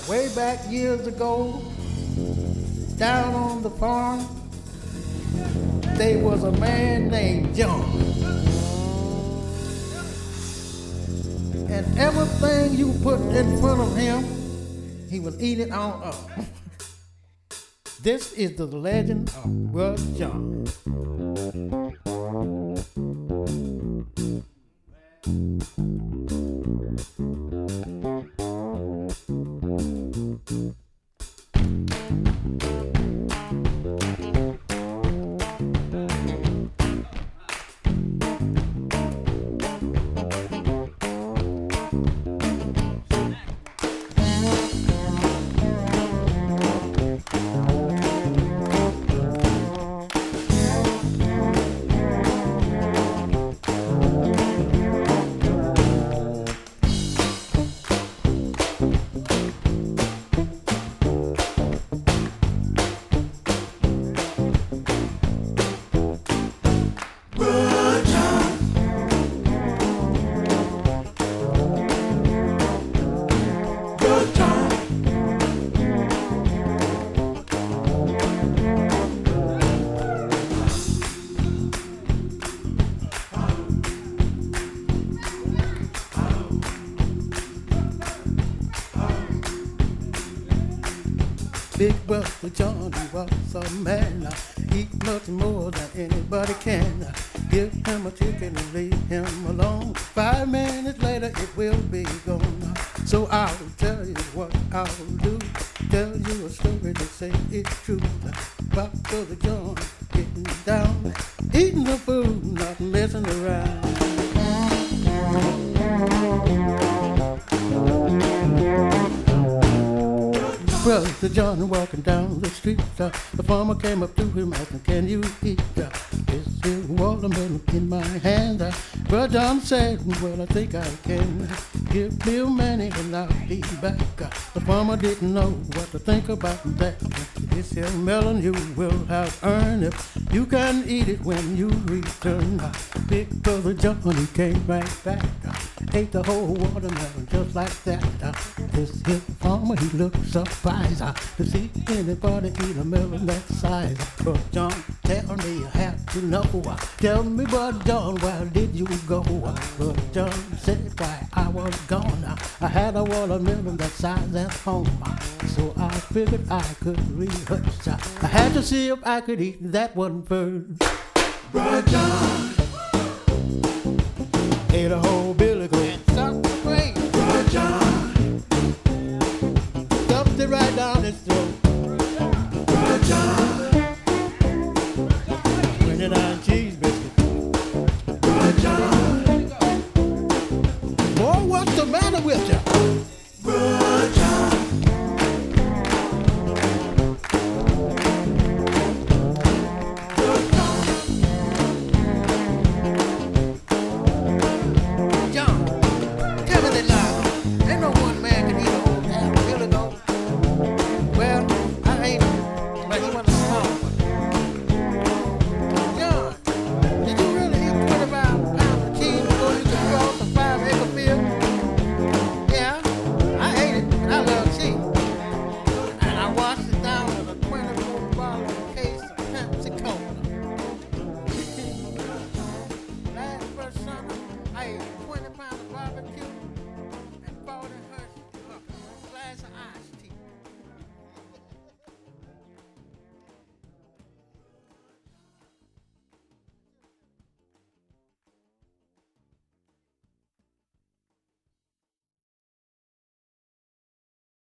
Way back years ago, down on the farm, there was a man named John. And everything you put in front of him, he will eat it on up. This is the legend of Brother John. Big Brother Johnny was a man. He much more than anybody can. Give him a chicken and leave him alone. 5 minutes later it will be gone. So I'll tell you what I'll do. Tell you a story to say it's true. About Brother John getting down, eating the food, not messing around. Brother John walking down the street, the farmer came up to him asking, can you eat this here watermelon in my hand? Brother John said, well, I think I can. Give me a minute and I'll be back. The farmer didn't know what to think about that. This here melon you will have earned it. You can eat it when you return. Big Brother John, he came right back. Ate the whole watermelon just like that. This here farmer, he looked surprised to see anybody eat a melon that size. But John, tell me, you have to know. Tell me, Brother John, where did you go? Brother John said, why, I was gone. I had a watermelon that size at home. So I figured I could rehearse. I had to see if I could eat that one first. Brother John ate a whole billy goat. Something great. Brother John stuffed it right down his throat. Brother John 29 cheese biscuits. Brother John Boy, what's the matter with you?